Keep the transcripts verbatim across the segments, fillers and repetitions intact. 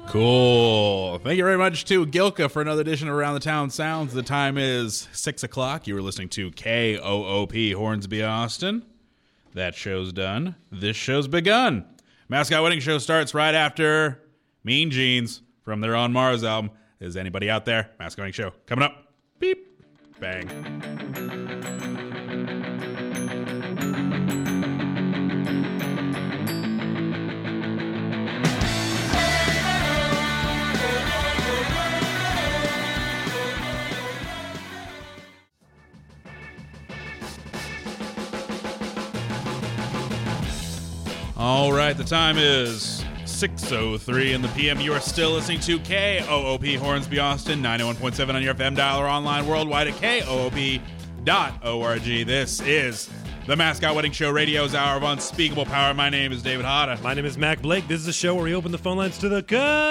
Cool. Thank you very much to Gilka for another edition of Around the Town Sounds. The time is six o'clock. You were listening to K O O P Hornsby, Austin. That show's done. This show's begun. Mascot Wedding Show starts right after Mean Jeans from their On Mars album. Is anybody out there? Mascot Wedding Show coming up. Beep. Bang. All right, the time is six oh three in the P M. You are still listening to K O O P Hornsby, Austin, ninety-one point seven on your F M dial or online worldwide at K O O P dot org. This is the Mascot Wedding Show, radio's hour of unspeakable power. My name is David Hada. My name is Mac Blake. This is a show where we open the phone lines to the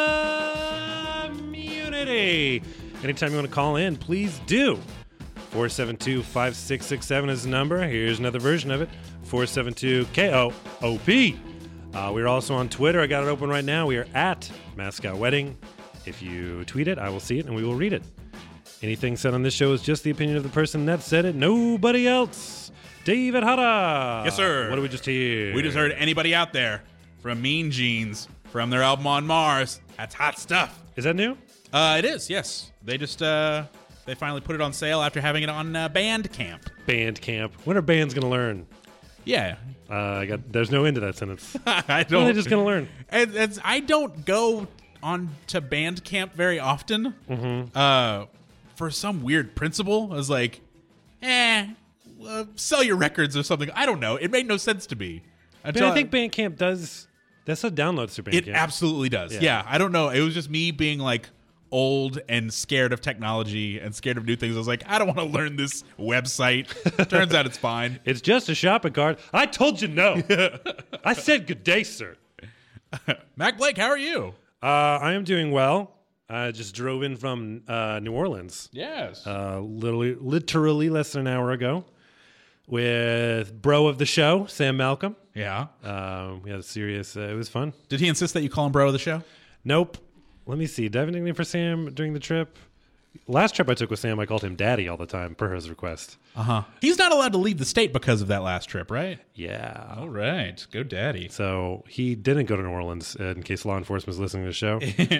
community. Anytime you want to call in, please do. four seven two, five six six seven is the number. Here's another version of it. four seven two K O O P. Uh, we're also on Twitter. I got it open right now. We are at Mascot Wedding. If you tweet it, I will see it and we will read it. Anything said on this show is just the opinion of the person that said it. Nobody else. David Hada. Yes, sir. What did we just hear? We just heard Anybody Out There from Mean Jeans from their album On Mars. That's hot stuff. Is that new? Uh, it is, yes. They just, uh, they finally put it on sale after having it on uh, Bandcamp. Bandcamp. When are bands going to learn? Yeah. Uh, I got. There's no end to that sentence. I don't. When are they just going to learn? And, and I don't go on to Bandcamp very often. Mm-hmm. Uh, for some weird principle, I was like, eh, uh, sell your records or something. I don't know. It made no sense to me. But I think Bandcamp does. That's how downloads through Bandcamp. It absolutely does. Yeah. yeah. I don't know. It was just me being like old and scared of technology and scared of new things. I was like, I don't want to learn this website. Turns out it's fine. It's just a shopping cart. I told you no. I said good day, sir. Mac Blake, how are you? Uh, I am doing well. I just drove in from uh, New Orleans. Yes. Uh, literally, literally less than an hour ago with bro of the show, Sam Malcolm. Yeah. Uh, we had a serious, uh, it was fun. Did he insist that you call him bro of the show? Nope. Let me see. Did I have anything for Sam during the trip? Last trip I took with Sam, I called him Daddy all the time, per his request. Uh-huh. He's not allowed to leave the state because of that last trip, right? Yeah. All right. Go Daddy. So he didn't go to New Orleans, uh, in case law enforcement is listening to the show.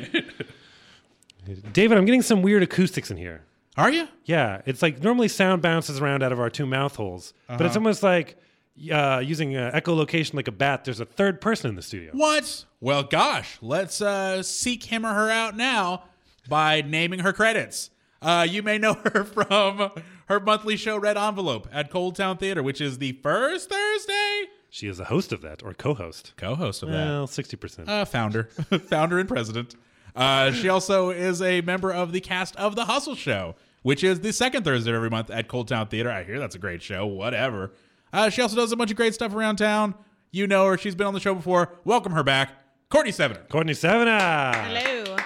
David, I'm getting some weird acoustics in here. Are you? Yeah. It's like normally sound bounces around out of our two mouth holes, uh-huh. but it's almost like uh, using uh, echolocation like a bat. There's a third person in the studio. What? Well, gosh, let's uh, seek him or her out now by naming her credits. Uh, you may know her from her monthly show Red Envelope at Cold Town Theater, which is the first Thursday. She is a host of that, or co-host. Co-host of that. Well, sixty percent. Uh, founder. Founder and president. Uh, she also is a member of the cast of The Hustle Show, which is the second Thursday of every month at Cold Town Theater. I hear that's a great show. Whatever. Uh, she also does a bunch of great stuff around town. You know her. She's been on the show before. Welcome her back. Courtney Sevener. Courtney Sevener. Hello.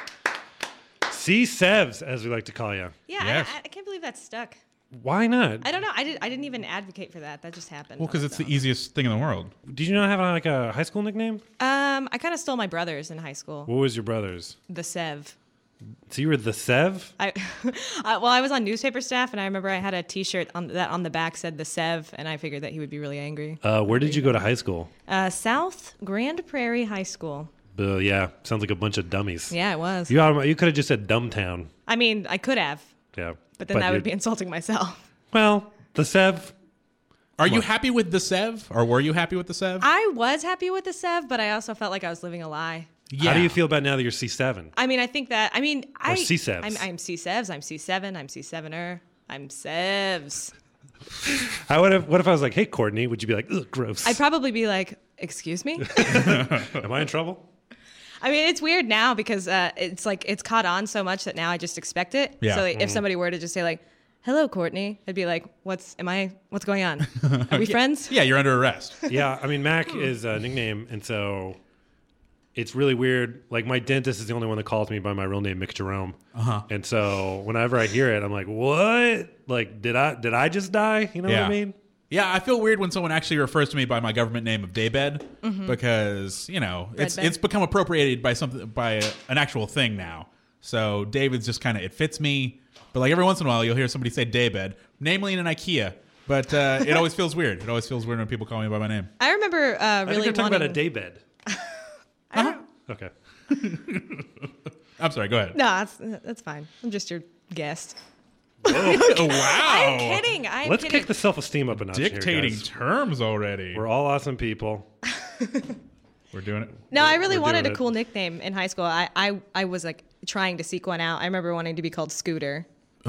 C Sevs, as we like to call you. Yeah, Yes. I, I can't believe that stuck. Why not? I don't know. I, did, I didn't even advocate for that. That just happened. Well, because on it's the own. easiest thing in the world. Did you not have like a high school nickname? Um, I kind of stole my brother's in high school. What was your brother's? The Sev. So you were the Sev? I, I well, I was on newspaper staff, and I remember I had a T-shirt on that on the back said the Sev, and I figured that he would be really angry. Uh, where did you go to high school? Uh, South Grand Prairie High School. Uh, yeah, sounds like a bunch of dummies. Yeah, it was. You, you could have just said Dumbtown. I mean, I could have, Yeah. but then that would you'd- be insulting myself. Well, the Sev. Are you happy with the Sev? Or were you happy with the Sev? I was happy with the Sev, but I also felt like I was living a lie. Yeah. How do you feel about now that you're C seven? I mean, I think that, I mean, I, C-Sevs. I'm, I'm C-Sevs, I'm C seven, I'm C seven-er, I'm Sevs. How would if, what if I was like, hey, Courtney, would you be like, ugh, gross? I'd probably be like, excuse me? Am I in trouble? I mean, it's weird now because uh, it's like, it's caught on so much that now I just expect it. Yeah. So like, if somebody were to just say like, hello, Courtney, I'd be like, what's, am I, what's going on? Are we friends? Yeah, you're under arrest. Yeah, I mean, Mac is a nickname, and so it's really weird. Like, my dentist is the only one that calls me by my real name, Mick Jerome. Uh-huh. And so whenever I hear it, I'm like, what? Like, did I did I just die? You know Yeah. what I mean? Yeah, I feel weird when someone actually refers to me by my government name of Daybed Mm-hmm. because, you know, it's Redbed. it's become appropriated by something by a, an actual thing now. So David's just kind of it fits me. But like every once in a while, you'll hear somebody say Daybed, namely in an IKEA. But uh, it always feels weird. It always feels weird when people call me by my name. I remember uh, I think really you're talking wanting. about a day bed. I don't- Okay. I'm sorry. Go ahead. No, that's that's fine. I'm just your guest. Oh, wow. I'm kidding. I'm Let's kidding. kick the self-esteem up a notch here, Dictating guys. terms already. We're all awesome people. We're doing it. No, I really We're wanted doing a it. cool nickname in high school. I, I, I was like trying to seek one out. I remember wanting to be called Scooter.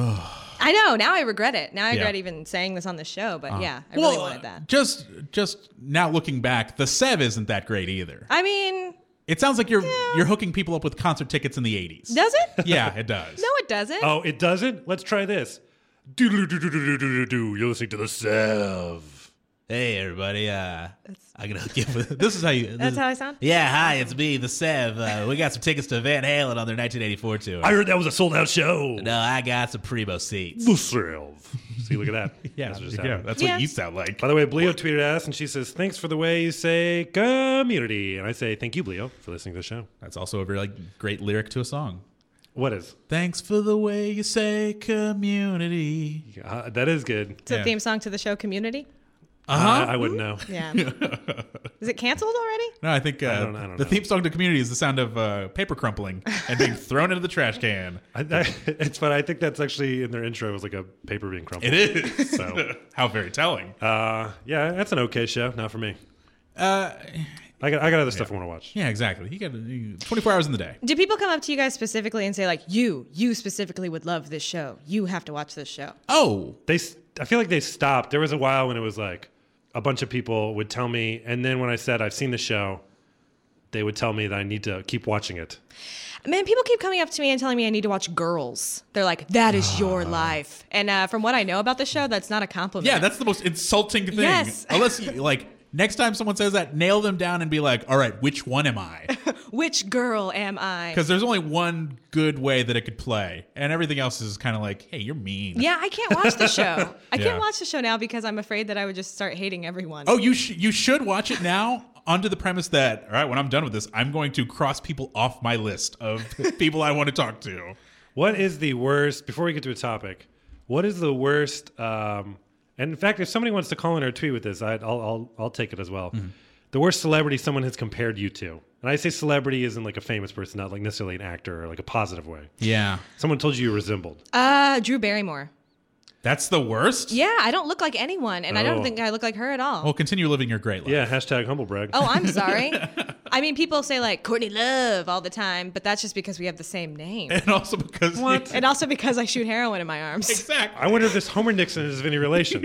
I know. Now I regret it. Now I Yeah. regret even saying this on the show. But yeah, I Well, really wanted that. Just just now looking back, the Sev isn't that great either. I mean, It sounds like you're Yeah. you're hooking people up with concert tickets in the eighties. does it? Yeah, it does. No, it doesn't. Oh, it doesn't? Let's try this. Do-do-do-do-do-do-do-do. You're listening to the Sev. Hey everybody, uh, I'm gonna give. This is how you. That's how I sound? Yeah, hi, it's me, the Sev. Uh, we got some tickets to Van Halen on their nineteen eighty-four tour. I heard that was a sold-out show. no, I got some primo seats. The Sev. See, look at that. Yeah, That's what just yeah, happened. that's Yeah. what you sound like. By the way, Bleo tweeted us, and she says, thanks for the way you say community. And I say, thank you, Bleo, for listening to the show. That's also a very like, great lyric to a song. What is? Thanks for the way you say community. Uh, that is good. It's a Yeah. theme song to the show Community. Uh-huh. I, I wouldn't know. Yeah. Is it canceled already? No, I think uh, I don't- I don't the know. theme song to Community is the sound of uh, paper crumpling and being thrown into the trash can. I, I, it's funny. I think that's actually in their intro. It was like a paper being crumpled. It is. So, How very telling. uh, yeah, that's an okay show. Not for me. Uh, I got, I got other stuff I want to watch. yeah, exactly. You got you- twenty-four hours in the day. Do people come up to you guys specifically and say like, you, you specifically would love this show. You have to watch this show. Oh, They, s- I feel like they stopped. There was a while when it was like a bunch of people would tell me, and then when I said I've seen the show, they would tell me that I need to keep watching it. Man, people keep coming up to me and telling me I need to watch Girls. They're like, that is your life. And uh, from what I know about the show, that's not a compliment. yeah, that's the most insulting thing. Yes. Unless you, like, next time someone says that, nail them down and be like, all right, which one am I? Which girl am I? Because there's only one good way that it could play, and everything else is kind of like, hey, you're mean. Yeah, I can't watch the show. I Yeah. can't watch the show now because I'm afraid that I would just start hating everyone. Oh, you sh- you should watch it now under the premise that, all right, when I'm done with this, I'm going to cross people off my list of people I want to talk to. What is the worst, before we get to a topic, what is the worst, um, and in fact, if somebody wants to call in or tweet with this, I'd, I'll, I'll, I'll take it as well. Mm-hmm. The worst celebrity someone has compared you to. And I say celebrity isn't like a famous person, not like necessarily an actor or like a positive way. Yeah. Someone told you you resembled. Uh, Drew Barrymore. That's the worst? Yeah, I don't look like anyone, and I Oh. don't think I look like her at all. Well, continue living your great life. Yeah, hashtag humble brag. Oh, I'm sorry. I mean, people say like Courtney Love all the time, but that's just because we have the same name. And also because... What? And also because I shoot heroin in my arms. Exactly. I wonder if this Homer Nixon is of any relation.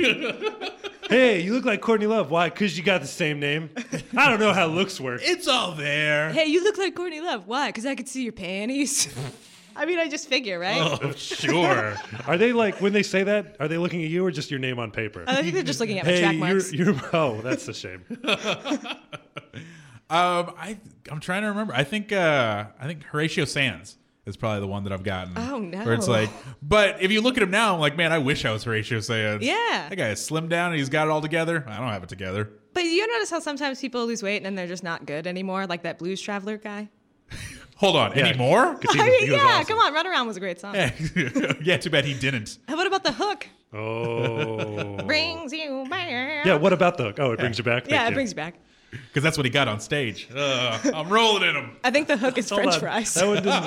Hey, you look like Courtney Love. Why? Because you got the same name. I don't know how looks work. It's all there. Hey, you look like Courtney Love. Why? Because I could see your panties. I mean, I just figure, right? Oh, sure. Are they like, when they say that, are they looking at you or just your name on paper? I think they're just looking at my Hey, track you're, marks. you're, oh, that's a shame. Um, I I'm trying to remember. I think uh, I think Horatio Sands is probably the one that I've gotten. Oh, no. Where it's like, but if you look at him now, I'm like, man, I wish I was Horatio Sands. Yeah. that guy is slimmed down and he's got it all together. I don't have it together. But you notice how sometimes people lose weight and then they're just not good anymore, like that Blues Traveler guy? Hold on, Yeah. anymore? 'Cause he I was- mean, he was yeah, awesome. come on, Run Around was a great song. Yeah, too bad he didn't. And what about the hook? Oh. Brings you back. Yeah, what about the hook? Oh, it brings you back? Yeah, Thank it you. brings you back. Because that's what he got on stage. Ugh, I'm rolling in him. I think the hook is Hold French on. fries. That one didn't.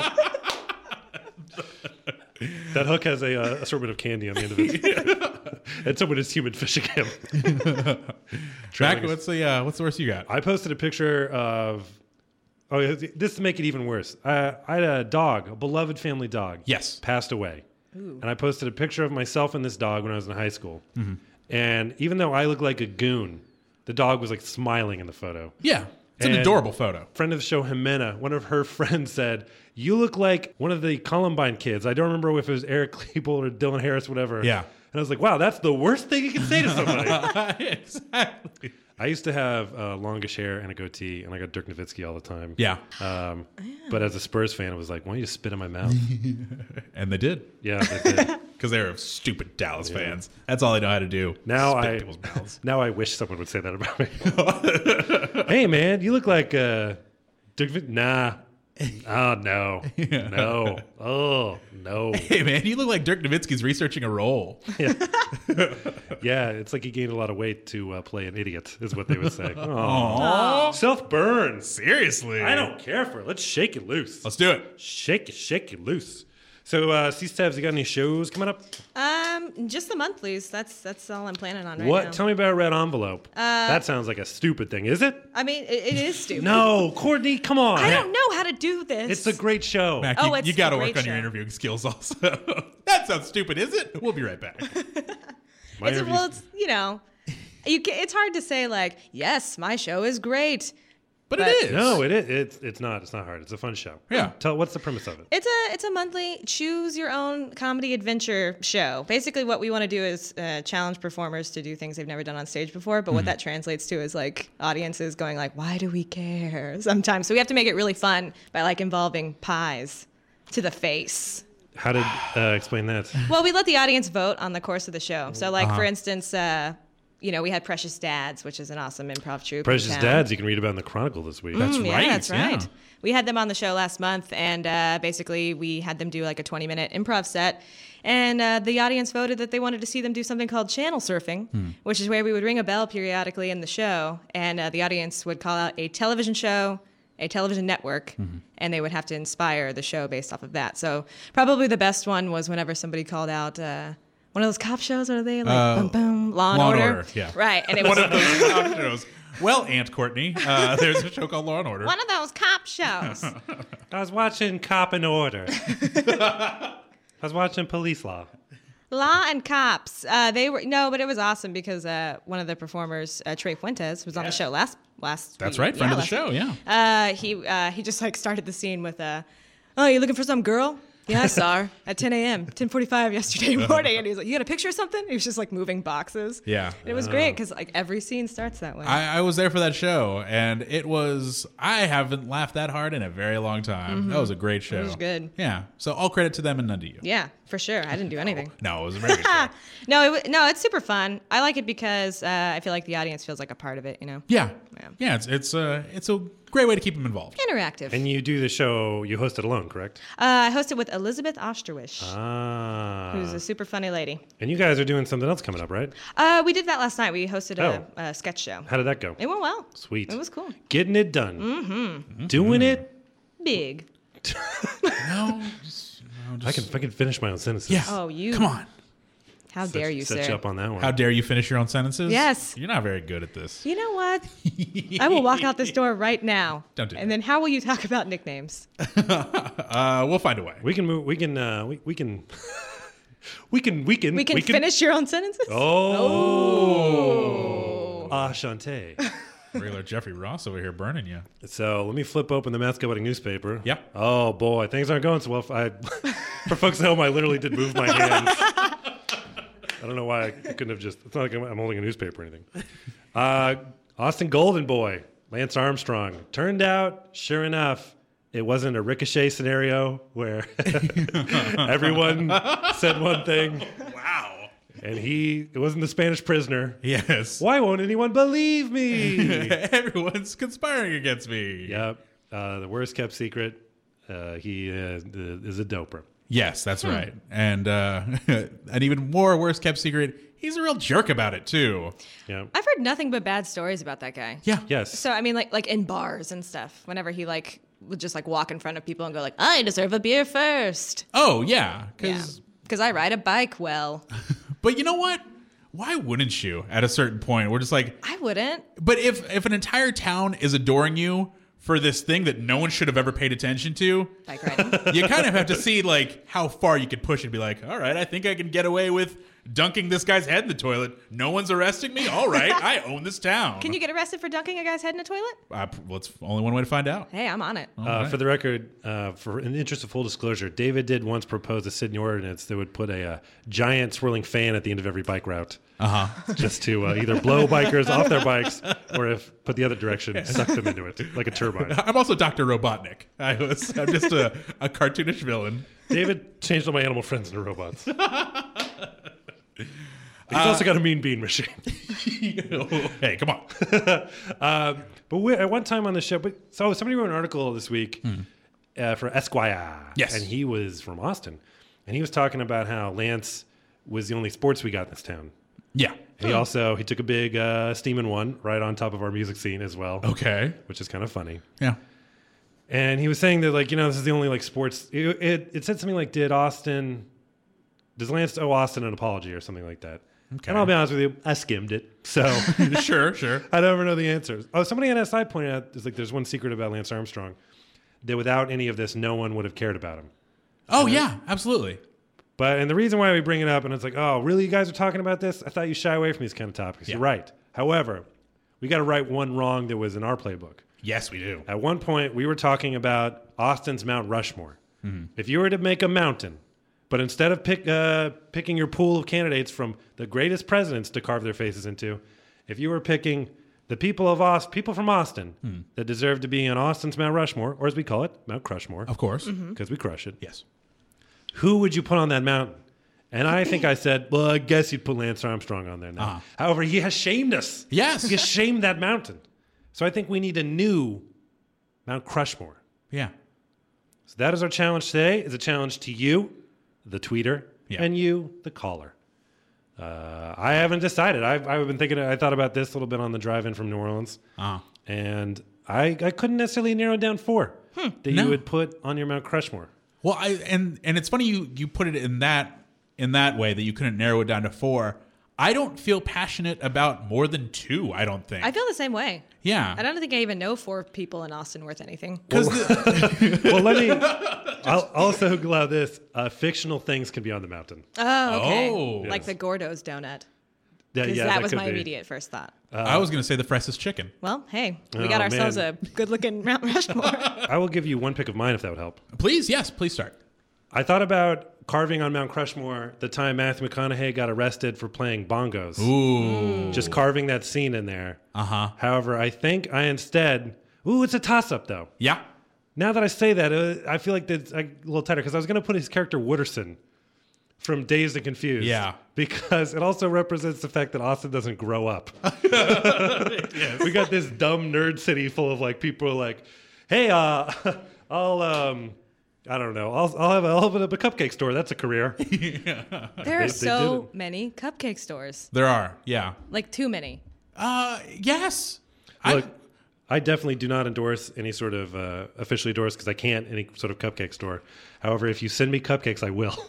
That hook has a uh, assortment of candy on the end of it, and someone is human fishing him. Jack, what's the uh, what's the worst you got? I posted a picture of. Oh, this to make it even worse. Uh, I had a dog, a beloved family dog. Yes. passed away, Ooh. and I posted a picture of myself and this dog when I was in high school. Mm-hmm. And even though I look like a goon, the dog was like smiling in the photo. Yeah, it's an And- adorable photo. Friend of the show, Jimena, one of her friends said, "You look like one of the Columbine kids." I don't remember if it was Eric Klebold or Dylan Harris, whatever. Yeah. And I was like, wow, that's the worst thing you can say to somebody. Exactly. I used to have uh, longish hair and a goatee, and I got Dirk Nowitzki all the time. Yeah, Um, but as a Spurs fan, I was like, why don't you just spit in my mouth? and they did. Yeah, they did. because they're stupid Dallas fans. That's all they know how to do. Now Spit I people's mouths. now I wish someone would say that about me. Hey man, you look like uh, Dick Vin- nah. Oh no, no, oh no. Hey man, you look like Dirk Nowitzki's researching a role. Yeah, it's like he gained a lot of weight to uh, play an idiot, is what they would say. Aww. Self burns. Seriously, I don't care for it. Let's shake it loose. Let's do it. Shake it, shake it loose. So, uh, C-Stabs, you got any shows coming up? Um, just the monthlies. That's that's all I'm planning on right what? now. Tell me about Red Envelope. Uh, that sounds like a stupid thing, is it? I mean, it, it is stupid. No, Courtney, come on. I don't know how to do this. It's a great show. Mac, Oh, you, it's you got to a work great on your show. interviewing skills also. That sounds stupid, is it? We'll be right back. My It's, interviews- well, it's you know, you ca it's hard to say like, yes, my show is great. But, But- it is. No, it is. It's, it's not. It's not hard. It's a fun show. Yeah. Tell what's the premise of it? It's a it's a monthly choose your own comedy adventure show. Basically, what we want to do is uh, challenge performers to do things they've never done on stage before. But what that translates to is like audiences going like, "Why do we care?" Sometimes, so we have to make it really fun by like involving pies to the face. How did uh, explain that? Well, we let the audience vote on the course of the show. So, like for instance, uh, you know, we had Precious Dads, which is an awesome improv troupe. in Precious town. Dads, you can read about in the Chronicle this week. That's Mm, yeah, right, that's yeah. right. We had them on the show last month, and uh, basically we had them do like a twenty minute improv set. And uh, the audience voted that they wanted to see them do something called channel surfing, Hmm. which is where we would ring a bell periodically in the show, and uh, the audience would call out a television show, a television network, Mm-hmm. and they would have to inspire the show based off of that. So probably the best one was whenever somebody called out uh, one of those cop shows. What are they like? Uh, boom, boom, Law and Law and Order. Order, yeah. Right, and it was One of those cop shows. Well, Aunt Courtney, uh, there's a show called Law and Order. one of those cop shows. I was watching Cop and Order. I was watching Police Law. Law and Cops. Uh, they were no, but it was awesome because uh, one of the performers, uh, Trey Fuentes, was on the show last last. That's week. right, friend Yeah, of the last show, week. yeah. Uh, he uh, he just like started the scene with, uh, "Oh, you looking for some girl? Yeah, I saw her at ten a.m., ten forty-five yesterday morning." And he's like, "You got a picture of something?" He was just like moving boxes. Yeah. And it was great because like every scene starts that way. I, I was there for that show, and it was, I haven't laughed that hard in a very long time. That was a great show. was good. Yeah. So all credit to them and none to you. yeah, for sure. I didn't do anything. No, it was a very good show. no, it, wa- no, it's super fun. I like it because uh, I feel like the audience feels like a part of it. You know, Yeah. Yeah. Yeah, it's it's a, it's a great way to keep them involved. interactive. And you do the show, you host it alone, correct? Uh, I hosted with Elizabeth Osterwisch, Ah. who's a super funny lady. And you guys are doing something else coming up, right? Uh, we did that last night. We hosted a, Oh. a sketch show. How did that go? It went well. Sweet. It was cool. Getting it done. Mm-hmm. Doing it. Big. No, just, no, just I can I can finish my own sentences. yeah. Oh, you- Come on. How Set- dare you, set sir? you up on that one. How dare you finish your own sentences? Yes. You're not very good at this. You know what? I will walk out this door right now. Don't do And that. then how will you talk about nicknames? Uh, we'll find a way. We can move. We can. Uh, we, we can. we can. We can. We can finish your own sentences? Oh. Ah, Shantae. Regular Jeffrey Ross over here burning you. So let me flip open the Mascot newspaper. Yeah. Oh boy, things aren't going so well. I, for folks at home, I literally did move my hands. I don't know why I couldn't have just. It's not like I'm, I'm holding a newspaper or anything. Uh, Austin Golden Boy, Lance Armstrong. Turned out, sure enough, it wasn't a ricochet scenario where everyone said one thing. Wow. And he, it wasn't the Spanish prisoner. Yes. Why won't anyone believe me? Everyone's conspiring against me. Yep. Uh, the worst kept secret. Uh, he uh, is a doper. Yes, that's right. And uh, an even more worse kept secret, he's a real jerk about it too. Yep. I've heard nothing but bad stories about that guy. Yeah. Yes. So I mean, like like in bars and stuff. Whenever he like would just like walk in front of people and go like, "I deserve a beer first." Oh, yeah. Yeah, Cause, because I ride a bike well. But you know what? Why wouldn't you at a certain point? We're just like, I wouldn't. but if, if an entire town is adoring you for this thing that no one should have ever paid attention to, Bike riding. you kind of have to see like how far you could push it and be like, all right, I think I can get away with dunking this guy's head in the toilet. No one's arresting me. All right, I own this town. Can you get arrested for dunking a guy's head in a toilet? Uh, well, it's only one way to find out. Hey, I'm on it. Uh, right. For the record, uh, for in the interest of full disclosure, David did once propose a city ordinance that would put a, uh giant swirling fan at the end of every bike route, Uh huh. just to uh, either blow bikers off their bikes, or if put the other direction, suck them into it like a turbine. I'm also Doctor Robotnik. I was. I'm just a, a cartoonish villain. David changed all my animal friends into robots. He's also got a mean bean machine. Hey, come on. um, but we, at one time on the show, but so somebody wrote an article this week hmm. uh, for Esquire. Yes. And he was from Austin. And he was talking about how Lance was the only sports we got in this town. Yeah. He also, he took a big uh, steaming one right on top of our music scene as well. Okay. Which is kind of funny. Yeah. And he was saying that, like, you know, this is the only, like, sports. It, it, it said something like, did Austin, does Lance owe Austin an apology or something like that? Okay. And I'll be honest with you, I skimmed it. So, sure, sure. I never know the answers. Oh, somebody on S I pointed out, there's like, there's one secret about Lance Armstrong, that without any of this, no one would have cared about him. Oh, and yeah, absolutely. But, and the reason why we bring it up, and it's like, oh, really, you guys are talking about this? I thought you shy away from these kind of topics. Yeah. You're right. However, we got to right one wrong that was in our playbook. Yes, we do. At one point, we were talking about Austin's Mount Rushmore. Mm-hmm. If you were to make a mountain, but instead of pick, uh, picking your pool of candidates from the greatest presidents to carve their faces into, if you were picking the people of Aust- people from Austin mm. that deserve to be on Austin's Mount Rushmore, or as we call it, Mount Crushmore. Of course. Because mm-hmm. we crush it. Yes. Who would you put on that mountain? And I think I said, well, I guess you'd put Lance Armstrong on there now. Uh-huh. However, he has shamed us. Yes. He has shamed that mountain. So I think we need a new Mount Crushmore. Yeah. So that is our challenge today. It's a challenge to you, the tweeter, yeah. and you, the caller. Uh, I haven't decided. I've, I've been thinking, I thought about this a little bit on the drive in from New Orleans. Uh-huh. And I, I couldn't necessarily narrow down four hmm. that no. you would put on your Mount Crushmore. Well, I and and it's funny you you put it in that in that way that you couldn't narrow it down to four. I don't feel passionate about more than two. I don't think. I feel the same way. Yeah. I don't think I even know four people in Austin worth anything. Well, well let me. I'll also allow this. Uh, fictional things can be on the mountain. Oh, okay. Oh. Like yes. the Gordo's donut. Yeah, yeah, that, that was my be. immediate first thought. Uh, I was going to say the freshest chicken. Well, hey, we oh, got ourselves man. a good-looking Mount Rushmore. I will give you one pick of mine if that would help. Please, yes, please start. I thought about carving on Mount Crushmore the time Matthew McConaughey got arrested for playing bongos. Ooh. Just carving that scene in there. Uh-huh. However, I think I instead... Ooh, it's a toss-up, though. Yeah. Now that I say that, uh, I feel like it's a little tighter, because I was going to put his character Wooderson from Dazed and Confused. Yeah. Because it also represents the fact that Austin doesn't grow up. Yes. We got this dumb nerd city full of like people like, hey, uh, I'll... um. I don't know. I'll, I'll have a, I'll open up a cupcake store. That's a career. Yeah. There are they, so they many cupcake stores. There are, yeah. Like too many. Uh, yes. Look, I, I definitely do not endorse any sort of uh, officially endorse because I can't any sort of cupcake store. However, if you send me cupcakes, I will.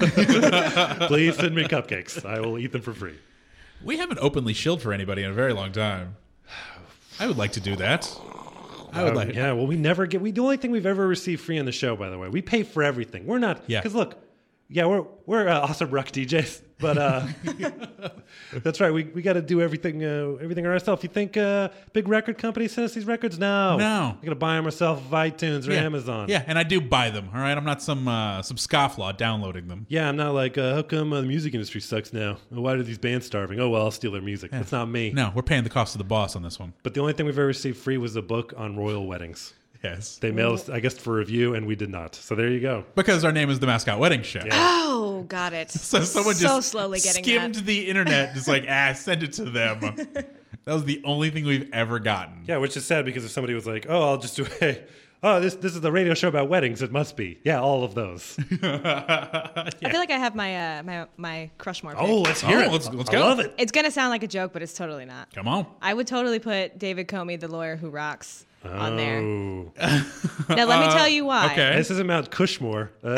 Please send me cupcakes. I will eat them for free. We haven't openly shilled for anybody in a very long time. I would like to do that. I would um, like. Yeah, well, we never get. We the only thing we've ever received free on the show, by the way, we pay for everything. We're not. Yeah. Because look, yeah, we're we're uh, awesome rock D Js, but uh, that's right. We we got to do everything uh, everything ourselves. You think uh, big record companies send us these records? No, no. We got to buy them ourselves off iTunes or yeah. Amazon. Yeah, and I do buy them. All right, I'm not some uh, some scofflaw downloading them. Yeah, I'm not like uh, how come uh, the music industry sucks now? Why are these bands starving? Oh well, I'll steal their music. Yeah. That's not me. No, we're paying the cost of the boss on this one. But the only thing we've ever received free was a book on royal weddings. Yes. They mailed us, I guess, for review, and we did not. So there you go. Because our name is the Mascot Wedding Show. Yeah. Oh, got it. So someone so just slowly getting skimmed that. the internet, just like, ah, send it to them. That was the only thing we've ever gotten. Yeah, which is sad because if somebody was like, oh, I'll just do a, oh, this this is the radio show about weddings, it must be. Yeah, all of those. Yeah. I feel like I have my uh, my my Crushmore pick. Oh, let's hear oh, it. Let's, let's go. I love it. It's going to sound like a joke, but it's totally not. Come on. I would totally put David Comey, the lawyer who rocks, oh. on there. Now, let me Uh, tell you why. okay. This isn't Mount Cushmore. Uh,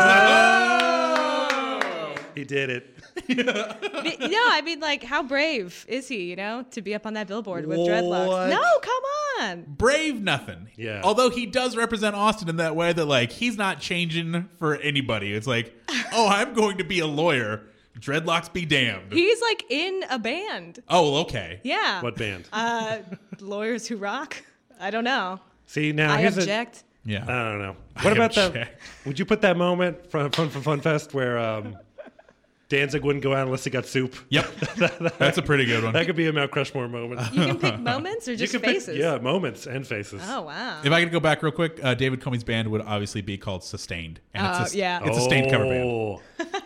Oh! He did it. No, I mean, like, how brave is he, you know, to be up on that billboard with What? dreadlocks? No, come on. Brave nothing. Yeah. Although he does represent Austin in that way that, like, he's not changing for anybody. It's like, oh, I'm going to be a lawyer. Dreadlocks be damned. He's, like, in a band. Oh, okay. Yeah. What band? Uh, Lawyers Who Rock? I don't know. See, now I here's object. A, Yeah. I don't know. I What about object. that? Would you put that moment from Fun for Fun Fest where um, Danzig wouldn't go out unless he got soup. Yep. That's a pretty good one. That could be a Mount Crushmore moment. You can pick moments or just you can faces? Pick, yeah, moments and faces. Oh, wow. If I could go back real quick, uh, David Comey's band would obviously be called Sustained. And Oh, it's a, yeah. It's a Sustained cover band. Oh.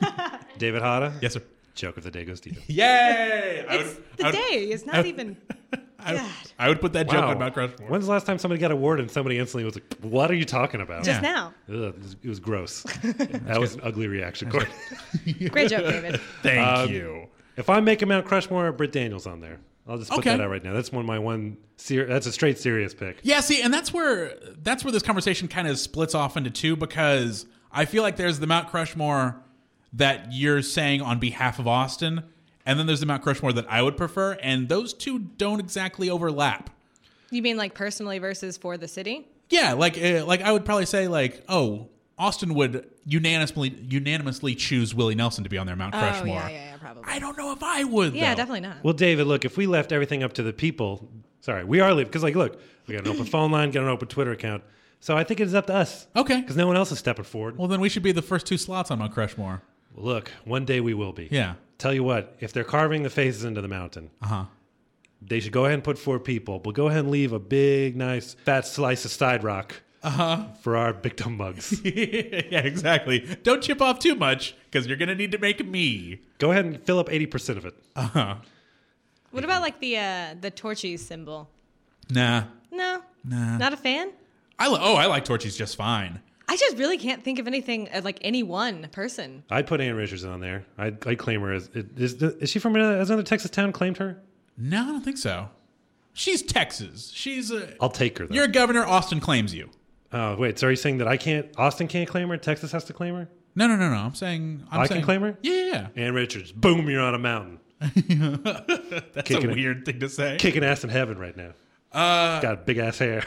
David Hada? Yes, sir. Joke of the day goes to you. Yay! I It's would- the I would- day. It's not even. I, God. I would put that joke Wow. on Mount Crushmore. When's the last time somebody got a word and somebody instantly was like, what are you talking about? Just Yeah. now. Ugh, it, was, it was gross. That was an ugly reaction, Corey. Great joke, David. Thank Um, you. If I make a Mount Crushmore, Britt Daniels on there. I'll just put Okay. that out right now. That's one of my one. Ser- that's a straight serious pick. Yeah, see, and that's where that's where this conversation kind of splits off into two because I feel like there's the Mount Crushmore that you're saying on behalf of Austin, and then there's the Mount Crushmore that I would prefer, and those two don't exactly overlap. You mean like personally versus for the city? Yeah, like uh, like I would probably say like, oh, Austin would unanimously unanimously choose Willie Nelson to be on their Mount Crushmore. Oh, yeah, yeah, yeah, probably. I don't know if I would. Yeah, though. definitely not. Well, David, look, if we left everything up to the people, sorry, we are leaving because, like, look, we got an open phone line, got an open Twitter account, so I think it is up to us. Okay. Because no one else is stepping forward. Well, Well, then we should be the first two slots on Mount Crushmore. look, one day we will be. Yeah. Tell you what, if they're carving the faces into the mountain, Uh huh. they should go ahead and put four people, but go ahead and leave a big, nice, fat slice of side rock uh-huh. for our victim mugs. Yeah, exactly. Don't chip off too much because you're gonna need to make me. Go ahead and fill up eighty percent of it. Uh huh. What about like the uh, the Torchies symbol? Nah. No, Nah. not a fan. I li- oh, I like Torchies just fine. I just really can't think of anything uh, like any one person. I'd put Ann Richards on there. I'd, I'd claim her as. Is, is she from another, has another Texas town claimed her? No, I don't think so. She's Texas. She's a. I'll take her, though. You're a governor. Austin claims you. Oh, wait. So are you saying that I can't, Austin can't claim her? Texas has to claim her? No, no, no, no. I'm saying. I'm I saying, can claim her? Yeah, yeah. Ann Richards, boom, you're on a mountain. yeah. That's Kicking a it. weird thing to say. Kicking ass in heaven right now. Uh, Got big ass hair.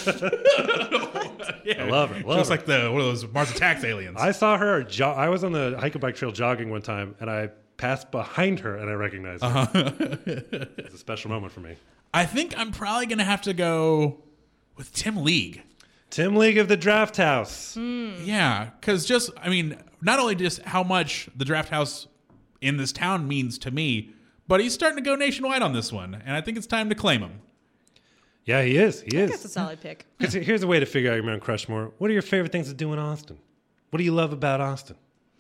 yeah. I love it. Love Just her. like the one of those Mars Attacks aliens. I saw her. Jo- I was on the hike and bike trail jogging one time, and I passed behind her, and I recognized her. Uh-huh. It's a special moment for me. I think I'm probably gonna have to go with Tim League. Tim League of the Draft House. Yeah, because just I mean, not only just how much the Draft House in this town means to me, but he's starting to go nationwide on this one, and I think it's time to claim him. Yeah, he is. He That's a is. solid pick. 'Cause here's a way to figure out your Mount Crushmore. What are your favorite things to do in Austin? What do you love about Austin?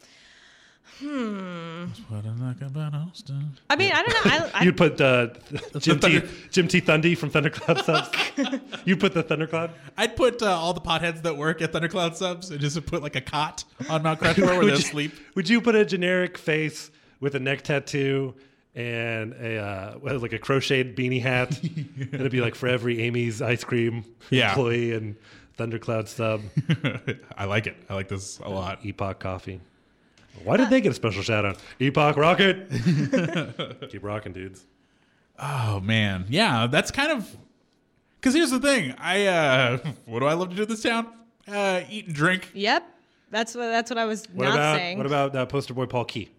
What I like about Austin. I mean, I don't know. I, I, You'd put uh, Jim T. Thunder- Jim T. Thundy from Thundercloud Subs. You'd put the Thundercloud. I'd put uh, all the potheads that work at Thundercloud Subs and just put like a cot on Mount Crushmore where Would they'll you- sleep. Would you put a generic face with a neck tattoo and a uh, well, like a crocheted beanie hat? It'd be like for every Amy's ice cream Yeah. employee and Thundercloud Sub, I like it. I like this a lot. Epoch Coffee. Why did they get a special shout out? Epoch Rocket. Keep rocking, dudes. Oh man, yeah, that's kind of because here's the thing. I uh, what do I love to do in this town? Uh, eat and drink. yep. That's what that's what I was What not about saying. what about uh, poster boy Paul Key?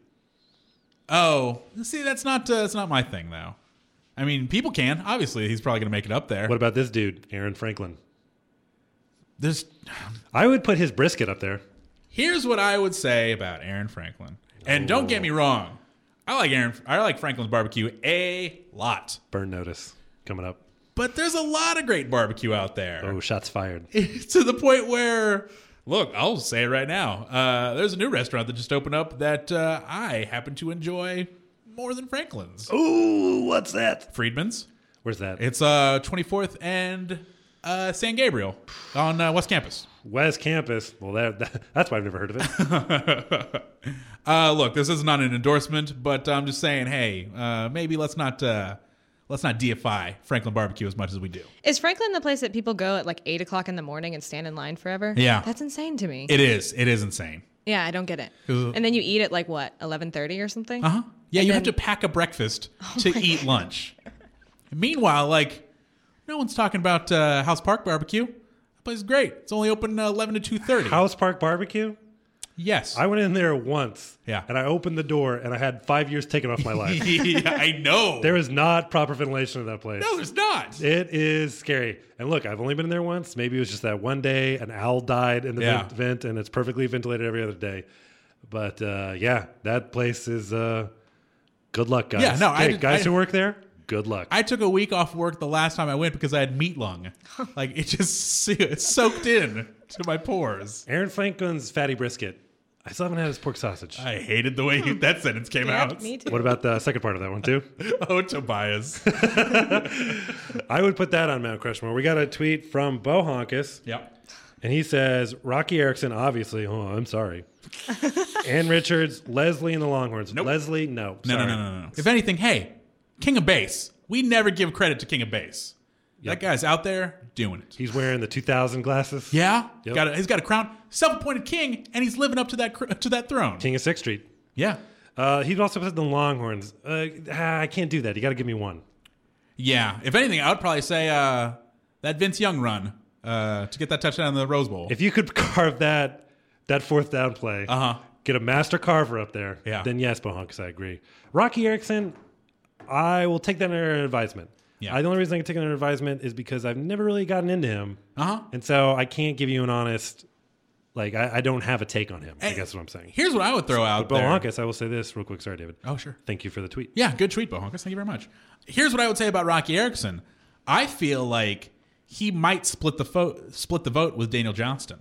Oh, see, that's not uh, that's not my thing though. I mean, people can obviously. He's probably gonna make it up there. What about this dude, Aaron Franklin? There's I would put his brisket up there. here's what I would say about Aaron Franklin. And don't get me wrong, I like Aaron. I like Franklin's barbecue a lot. Burn notice coming up. But there's a lot of great barbecue out there. Oh, shots fired. To the point where, look, I'll say it right now. Uh, there's a new restaurant that just opened up that uh, I happen to enjoy more than Franklin's. Ooh, what's that? Friedman's. Where's that? It's uh, twenty-fourth and uh, San Gabriel on uh, West Campus. West Campus. Well, that, that, that's why I've never heard of it. uh, look, this is not an endorsement, but I'm just saying, hey, uh, maybe let's not uh, let's not deify Franklin barbecue as much as we do. Is Franklin the place that people go at like eight o'clock in the morning and stand in line forever? Yeah. That's insane to me. It is. It is insane. yeah, I don't get it. Uh, And then you eat at like what, eleven thirty or something? Uh huh. Yeah, And you then- have to pack a breakfast to my eat lunch. Meanwhile, like, no one's talking about uh, House Park Barbecue. That place is great. It's only open uh, eleven to two thirty. House Park Barbecue? Yes. I went in there once. Yeah. And I opened the door and I had five years taken off my life. yeah, I know. There is not proper ventilation in that place. no, there's not. It is scary. And look, I've only been in there once. Maybe it was just that one day an owl died in the Yeah. vent, vent and it's perfectly ventilated every other day. But uh, yeah, that place is uh, good luck, guys. Yeah, no, I Hey, did- guys I- who work there, good luck. I took a week off work the last time I went because I had meat lung. Like it just it soaked in to my pores. Aaron Franklin's fatty brisket. I still haven't had his pork sausage. I hated the way you, that sentence came Yeah, out. me too. What about the second part of that one too? Oh, Tobias. I would put that on Mount Crushmore. We got a tweet from Bo Honkus, Yep. and he says Rocky Erickson, obviously. Oh, I'm sorry. Ann Richards, Leslie and the Longhorns. Nope. Leslie, no, No, no, sorry. no, no, no. If anything, hey, King of Bass. We never give credit to King of Bass. Yep. That guy's out there doing it. He's wearing the two thousand glasses. Yeah, Yep. got a, he's got a crown, self-appointed king, and he's living up to that cr- to that throne. King of Sixth Street. Yeah, Uh, he'd also said the Longhorns. Uh, ah, I can't do that. You got to give me one. yeah. If anything, I would probably say uh, that Vince Young run uh, to get that touchdown in the Rose Bowl. If you could carve that that fourth down play, Uh huh. get a master carver up there, Yeah. then yes, Bohunks, I agree. Rocky Erickson, I will take that under advisement. Yeah. I, the only reason I can take it under advisement is because I've never really gotten into him. Uh huh. And so I can't give you an honest, like, I, I don't have a take on him, I Hey, guess what I'm saying. Here's what I would throw out there. Bohunkus, I will say this real quick. Sorry, David. Oh, sure. Thank you for the tweet. Yeah, good tweet, Bohunkus. Thank you very much. Here's what I would say about Rocky Erickson. I feel like he might split the vote, split the vote with Daniel Johnston.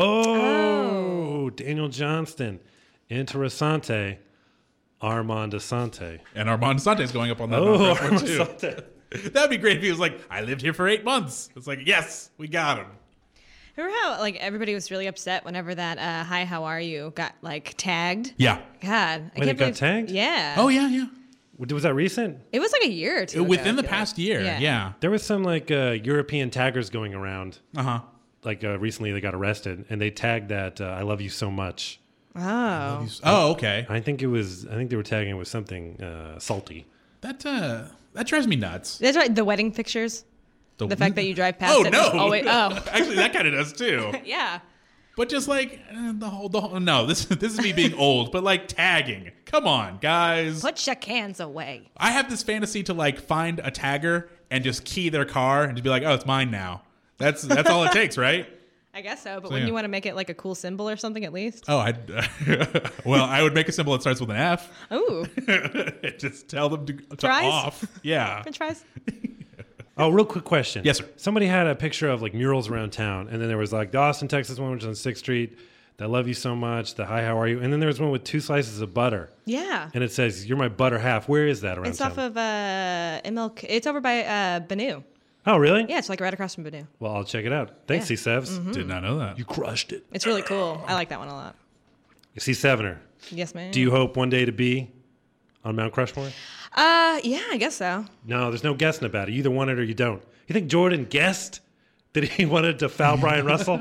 Oh, Daniel Johnston. Interessante. Armand Asante. And Armand Sante's going up on that. Oh, Mount Rushmore, Armand too. Asante. That'd be great if he was like, I lived here for eight months. It's like, yes, we got him. Remember how like everybody was really upset whenever that uh, "Hi, how are you?" got like tagged? Yeah. God, I When can't it got believe- tagged? Yeah. Oh, yeah, yeah. Was that recent? It was like a year or two. Within ago, the I feel past like. year. Yeah. There was some like uh, European taggers going around. Uh huh. Like uh, recently, they got arrested and they tagged that uh, "I love you so much." Oh. Oh, okay. I think it was. I think they were tagging it with something uh, salty. That uh, that drives me nuts. That's right. The wedding pictures. The fact that you drive past Oh it. no! and always, oh. Actually, that kind of does too. Yeah. But just like eh, the whole, the whole, no, this this is me being old. But like tagging, come on, guys. Put your cans away. I have this fantasy to like find a tagger and just key their car and just be like, oh, it's mine now. That's that's all it takes, right? I guess so, but So, wouldn't yeah. you want to make it like a cool symbol or something at least? Oh, I. Well, I would make a symbol that starts with an F. Ooh, Just tell them to, to Fries? off. Yeah. French fries. Oh, real quick question. Yes, sir. Somebody had a picture of like murals around town, and then there was like the Austin, Texas one, which is on Sixth Street. The I love you so much. The hi, how are you? And then there was one with two slices of butter, Yeah. and it says you're my butter half. Where is that around It's town? off of uh, M L K. It's over by uh, Banu. oh, really? Yeah, it's like right across from Banu. Well, I'll check it out. Thanks, Yeah. C Sevs. Did not know that. You crushed it. It's really cool. I like that one a lot. C Sevener. Yes, ma'am. Do you hope one day to be on Mount Crushmore? Uh, yeah, I guess so. No, there's no guessing about it. You either want it or you don't. You think Jordan guessed that he wanted to foul Brian Russell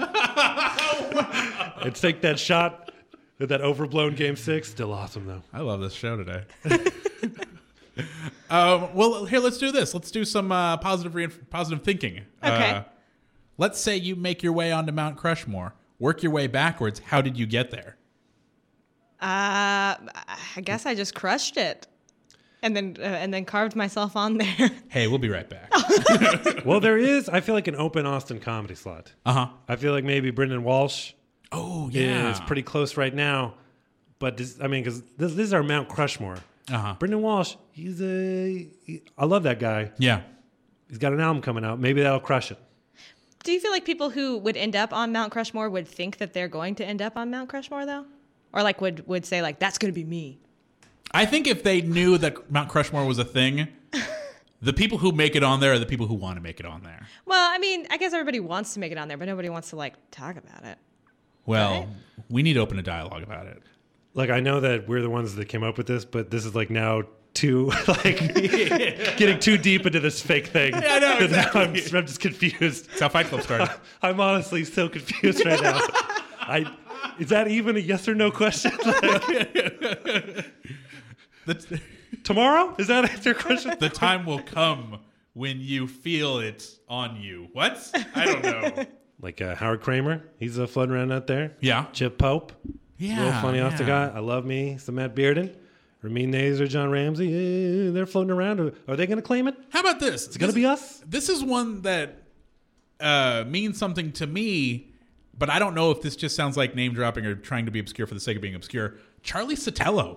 and take that shot at that overblown game six? Still awesome, though. I love this show today. um, well, here, let's do this. Let's do some uh, positive reinf- positive thinking. Okay. Uh, let's say you make your way onto Mount Crushmore. Work your way backwards. How did you get there? Uh, I guess I just crushed it, and then uh, and then carved myself on there. Hey, we'll be right back. Well, there is, I feel like, an open Austin comedy slot. Uh huh. I feel like maybe Brendan Walsh Oh yeah. is pretty close right now. But, this, I mean, because this, this is our Mount Crushmore. Uh huh. Brendan Walsh, he's a. He, I love that guy. Yeah. He's got an album coming out. Maybe that'll crush it. Do you feel like people who would end up on Mount Crushmore would think that they're going to end up on Mount Crushmore, though? Or like would, would say, like, that's going to be me? I think if they knew that Mount Crushmore was a thing, the people who make it on there are the people who want to make it on there. Well, I mean, I guess everybody wants to make it on there, but nobody wants to, like, talk about it. Well, Right. we need to open a dialogue about it. Like, I know that we're the ones that came up with this, but this is like now too, like, getting too deep into this fake thing. Yeah, I know, And now I'm, exactly. I'm just confused. That's how Fight Club started. I'm honestly so confused right now. I Is that even a yes or no question? the, Tomorrow? Is that your question? the time will come when you feel it on you. What? I don't know. Like uh, Howard Kramer, he's uh, floating around out there. Yeah. Chip Pope, Yeah. little funny off the yeah. guy. I love me some Matt Bearden. Ramin Nazer, John Ramsey, eh, they're floating around. Are they going to claim it? How about this? It's going to be us? This is one that uh, means something to me but I don't know if this just sounds like name dropping or trying to be obscure for the sake of being obscure. Charlie Sotelo,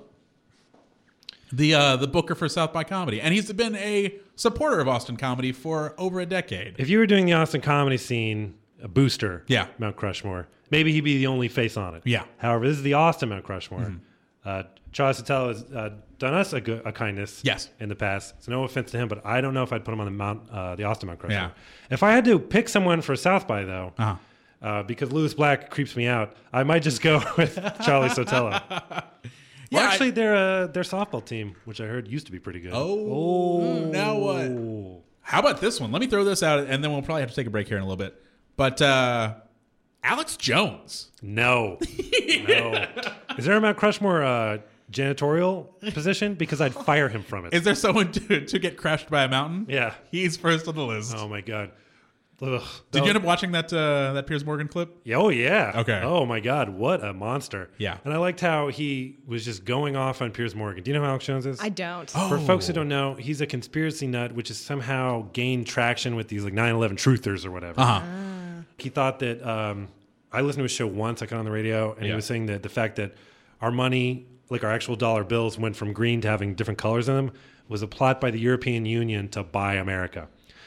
the uh, the booker for South by Comedy, and he's been a supporter of Austin comedy for over a decade. If you were doing the Austin comedy scene, a booster, Yeah. Mount Crushmore, maybe he'd be the only face on it. Yeah. However, this is the Austin Mount Crushmore. Mm-hmm. Uh, Charlie Sotelo has uh, done us a, good, a kindness Yes. in the past. So no offense to him, but I don't know if I'd put him on the Mount, uh, the Austin Mount Crushmore. Yeah. If I had to pick someone for South by, though, Uh-huh. uh, because Lewis Black creeps me out, I might just go with Charlie Sotelo. Yeah, well, actually, I- their uh, their softball team, which I heard used to be pretty good. Oh, now what? How about this one? Let me throw this out, and then we'll probably have to take a break here in a little bit. But uh, Alex Jones. No. No. Is there a Mount Crushmore uh, janitorial position? Because I'd fire him from it. Is there someone to, to get crashed by a mountain? Yeah. He's first on the list. Oh, my God. Ugh. Did you end up watching that uh, that Piers Morgan clip? Oh, yeah. Okay. Oh, my God. What a monster. Yeah. And I liked how he was just going off on Piers Morgan. Do you know who Alex Jones is? I don't. For folks who don't know, he's a conspiracy nut, which has somehow gained traction with these like nine eleven truthers or whatever. Uh-huh. He thought that um, I listened to his show once. I got on the radio, and Yeah. he was saying that the fact that our money, like our actual dollar bills, went from green to having different colors in them was a plot by the European Union to buy America.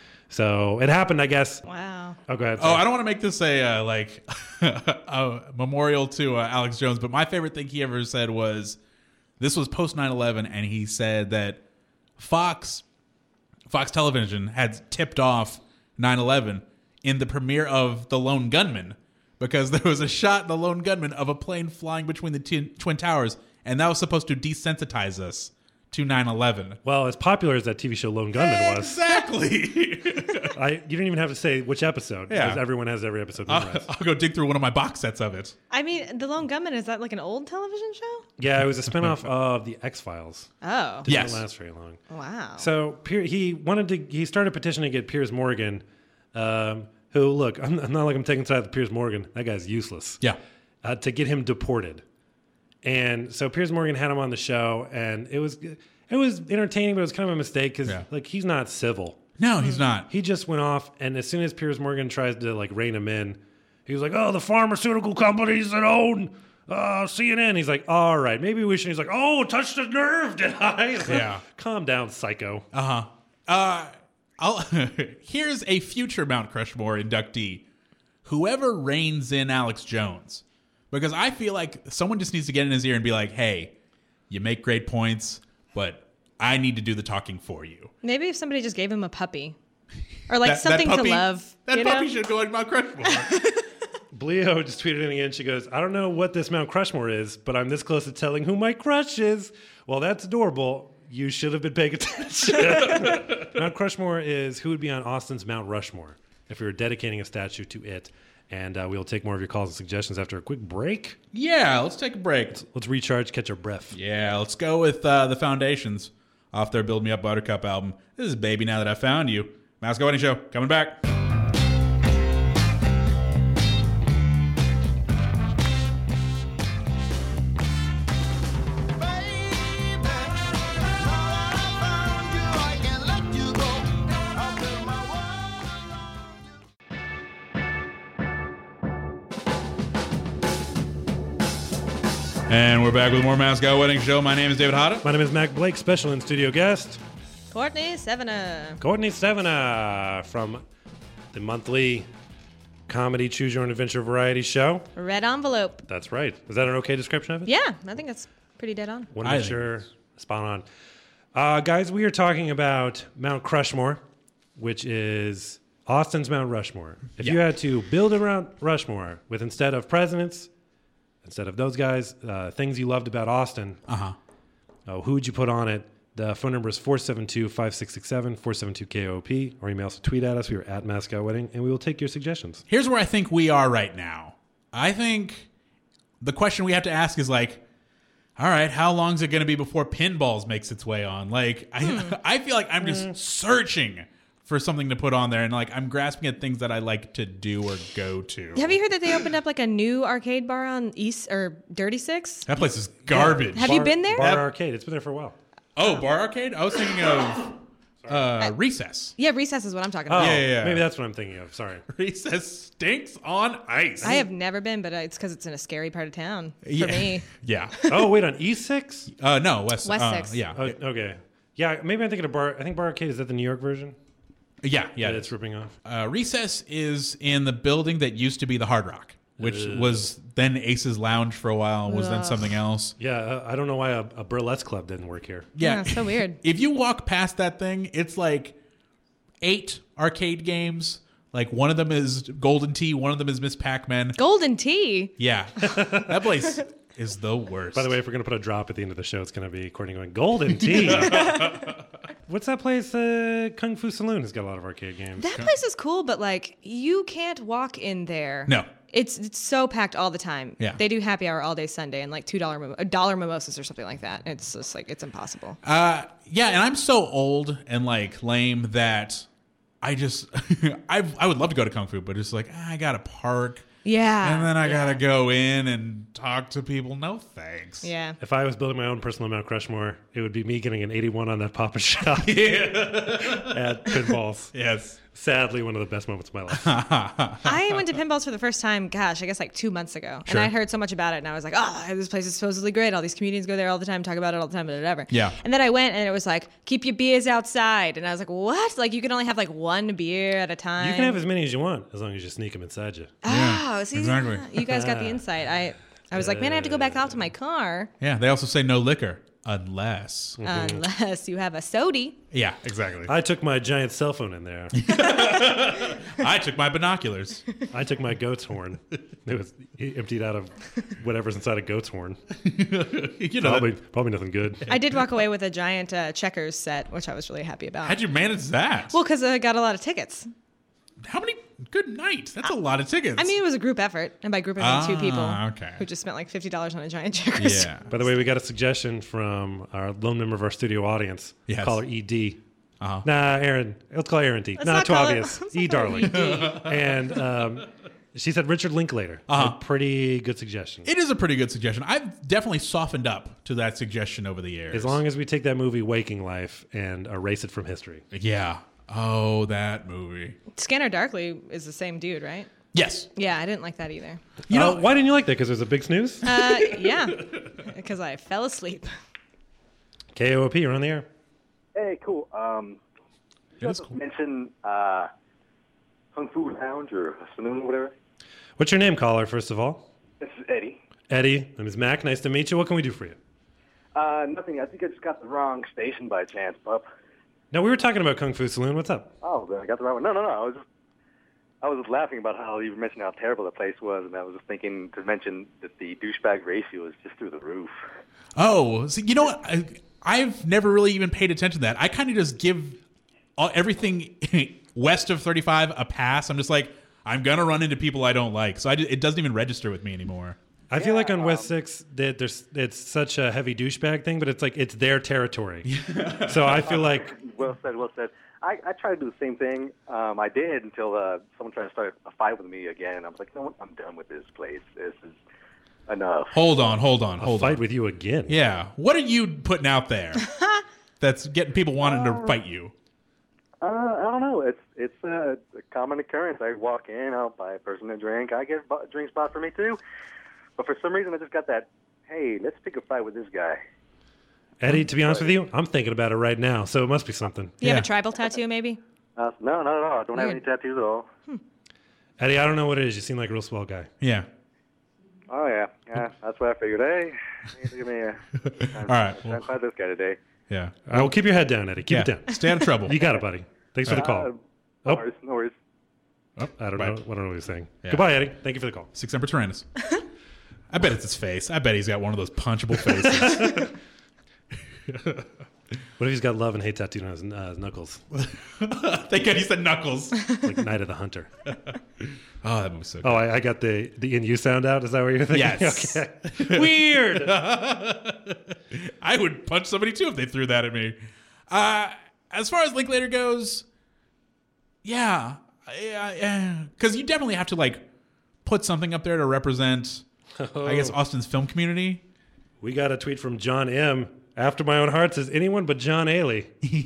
So it happened, I guess. Wow. Oh, go ahead. Oh, sorry. I don't want to make this a uh, like a memorial to uh, Alex Jones, but my favorite thing he ever said was this was post nine eleven, and he said that Fox Fox Television had tipped off nine eleven in the premiere of The Lone Gunman because there was a shot in The Lone Gunman of a plane flying between the t- Twin Towers, and that was supposed to desensitize us to nine eleven. Well, as popular as that T V show Lone Gunman was, Exactly. I, you don't even have to say which episode, Yeah. because everyone has every episode I'll, memorized. I'll go dig through one of my box sets of it. I mean, The Lone Gunman, is that like an old television show? Yeah, it was a spinoff of the X-Files. Oh. Didn't Yes. last very long. Wow. So Pier- he wanted to. He started petitioning to get Piers Morgan, um, who look. I'm, I'm not like I'm taking sides with Piers Morgan. That guy's useless. Yeah. Uh, to get him deported, and so Piers Morgan had him on the show, and it was it was entertaining, but it was kind of a mistake because Yeah. like he's not civil. No, he's not. He just went off, and as soon as Piers Morgan tries to like rein him in, he was like, "Oh, the pharmaceutical companies that own uh, C N N." He's like, "All right, maybe we should." He's like, "Oh, touched a nerve, did I?" He's like, Yeah. Calm down, psycho. Uh-huh. Uh I'll here's a future Mount Crushmore inductee. Whoever reins in Alex Jones. Because I feel like someone just needs to get in his ear and be like, hey, you make great points, but I need to do the talking for you. Maybe if somebody just gave him a puppy. Or like That- that something puppy- to love. That you puppy know? should go like Mount Crushmore. Bleo just tweeted in again. She goes, "I don't know what this Mount Crushmore is, but I'm this close to telling who my crush is." Well, that's adorable. You should have been paying attention. Mount Crushmore is who would be on Austin's Mount Rushmore if we were dedicating a statue to it. And uh, we'll take more of your calls and suggestions after a quick break. Yeah, let's take a break. Let's recharge, catch our breath. Yeah, let's go with uh, the Foundations off their Build Me Up Buttercup album. This is Baby Now That I Found You. Mascot Wedding Show, coming back. And we're back with more Mascot Wedding Show. My name is David Hotta. My name is Mac Blake, special in studio guest. Courtney Sevena. Courtney Sevena from the monthly comedy Choose Your Own Adventure variety show. Red envelope. That's right. Is that an okay description of it? Yeah, I think that's pretty dead on. Want to I make think sure. Spot on. Uh, guys, we are talking about Mount Crushmore, which is Austin's Mount Rushmore. If you Yeah. had to build a Mount Rushmore with instead of presidents, instead of those guys, uh, things you loved about Austin, Uh-huh. uh, who would you put on it? The phone number is four seven two, five six six seven, four seven two K O P, or email us, tweet at us. We are at Mascot Wedding, and we will take your suggestions. Here's where I think we are right now. I think the question we have to ask is like, all right, how long is it going to be before Pinballs makes its way on? Like, I, I feel like I'm just searching for something to put on there, and like I'm grasping at things that I like to do or go to. Have you heard that they opened up like a new arcade bar on East or Dirty Six? That place is garbage. Have you Bar- been there? Bar That- Arcade. It's been there for a while. Oh, Bar Arcade? I was thinking of Uh, Recess. Yeah, Recess is what I'm talking Oh, about. Yeah, yeah, yeah. maybe that's what I'm thinking of. Sorry. Recess stinks on ice. I have never been, but it's because it's in a scary part of town for yeah. me. Yeah. Oh, wait, on E six? Uh, no, West. West uh, Six. Yeah. Oh, okay. Yeah, maybe I'm thinking of Bar. I think Bar Arcade is that the New York version. yeah. Yeah. that it's ripping off. Uh, Recess is in the building that used to be the Hard Rock, which was then Ace's Lounge for a while, was then Ugh. something else. Yeah, uh, I don't know why a, a burlesque club didn't work here. Yeah, so weird. If you walk past that thing, it's like eight arcade games. Like one of them is Golden Tee, one of them is Miss Pac-Man. Golden Tea. Yeah. That place is the worst. By the way, if we're going to put a drop at the end of the show, it's going to be Courtney going, Golden Tea. What's that place? Uh, Kung Fu Saloon has got a lot of arcade games. That place is cool, but like you can't walk in there. No. It's it's so packed all the time. Yeah. They do happy hour all day Sunday and like two dollar mimo- a dollar mimosas or something like that. It's just like it's impossible. Uh, yeah, and I'm so old and like lame that I just I I would love to go to Kung Fu, but it's like ah, I got to park. Yeah. And then I gotta go in and talk to people. No thanks. Yeah. If I was building my own personal Mount Crushmore, it would be me getting an eighty-one on that Papa Shop at pinballs. Yes. Sadly, one of the best moments of my life. I went to pinballs for the first time, gosh, I guess like two months ago. Sure. And I heard so much about it and I was like, oh, this place is supposedly great. All these comedians go there all the time, talk about it all the time, whatever. Yeah. And then I went and it was like, keep your beers outside. And I was like, what? Like you can only have like one beer at a time. You can have as many as you want, as long as you sneak them inside you. Oh, see, exactly. you guys got the insight. I, I was like, man, I have to go back out to my car Yeah, they also say no liquor unless. unless you have a sody. Yeah, exactly. I took my giant cell phone in there. I took my binoculars. I took my goat's horn. It was emptied out of whatever's inside a goat's horn. You know, Probably, probably nothing good. I did walk away with a giant uh, checkers set, which I was really happy about. how'd you manage that? Well, because I got a lot of tickets. How many? Good night. That's a lot of tickets. I mean, it was a group effort, and by group I mean two Ah, people okay. who just spent like fifty dollars on a giant checkers. yeah. By the way, we got a suggestion from our lone member of our studio audience. Yes. Call her E D. Uh-huh. Nah, Aaron. Let's call her Aaron D. Let's Nah, not too call her- obvious. let's E not call her darling. E D. And um, she said Richard Linklater. Uh-huh. A pretty good suggestion. It is a pretty good suggestion. I've definitely softened up to that suggestion over the years. As long as we take that movie Waking Life and erase it from history. Yeah. Oh, that movie. Scanner Darkly is the same dude, right? Yes. Yeah, I didn't like that either. You know, Uh, why didn't you like that? Because there's a big snooze? Uh, yeah, because I fell asleep. K O O P, you're on the air. Hey, cool. Um, It you is just cool. mentioned uh, Kung Fu Lounge or Saloon or whatever. What's your name, caller, first of all? This is Eddie. Eddie. My name is Mac. Nice to meet you. What can we do for you? Uh, nothing. I think I just got the wrong station by chance, pup. No, we were talking about Kung Fu Saloon. What's up? Oh, then I got the right one. No, no, no. I was just, I was just laughing about how you were mentioning how terrible the place was, and I was just thinking to mention that the douchebag ratio is just through the roof. Oh, so you know what? I, I've never really even paid attention to that. I kind of just give all, everything west of thirty-five a pass. I'm just like, I'm going to run into people I don't like. So I, ju- it doesn't even register with me anymore. I feel like on West Six that there's it's such a heavy douchebag thing, but it's like it's their territory. So I feel like Well said, well said. I, I tried to do the same thing. Um, I did until uh, someone tried to start a fight with me again. I was like, you know what? I'm done with this place. This is enough. Hold on, hold on, I'll hold fight on. with you again. Yeah. What are you putting out there that's getting people wanting to fight you? Uh, I don't know. It's it's uh, a common occurrence. I walk in, I'll buy a person a drink. I get a drink spot for me too. But for some reason, I just got that. Hey, let's pick a fight with this guy. Eddie, to be honest with you, I'm thinking about it right now, so it must be something. Do you Yeah. have a tribal tattoo, maybe? Uh, no, no, no. I don't have any Weird. tattoos at all. Eddie, I don't know what it is. You seem like a real swell guy. Yeah. Oh yeah, yeah. That's what I figured. Hey, give me a. All right. Try Well, to fight this guy today. yeah. I will keep your head down, Eddie. Keep yeah. it down. Stay out of trouble. You got it, buddy. Thanks for the Uh, call. no Oh. worries, no worries. Oh, I don't Bye. know. I don't know what he's saying. Yeah. Goodbye, Eddie. Thank you for the call. Six Emperor Tyrannus. I bet it's his face. I bet he's got one of those punchable faces. What if he's got love and hate tattooed on his uh, knuckles, Thank God he said Knuckles. like Night of the Hunter? Oh, that movie's so good. Oh, I, I got the the in you sound out. Is that what you're thinking? Yes. Okay. Weird. I would punch somebody too if they threw that at me. Uh, as far as Linklater goes, yeah, yeah, because you definitely have to like put something up there to represent, I guess, Austin's film community. We got a tweet from John M. After My Own Heart says anyone but John Ailey.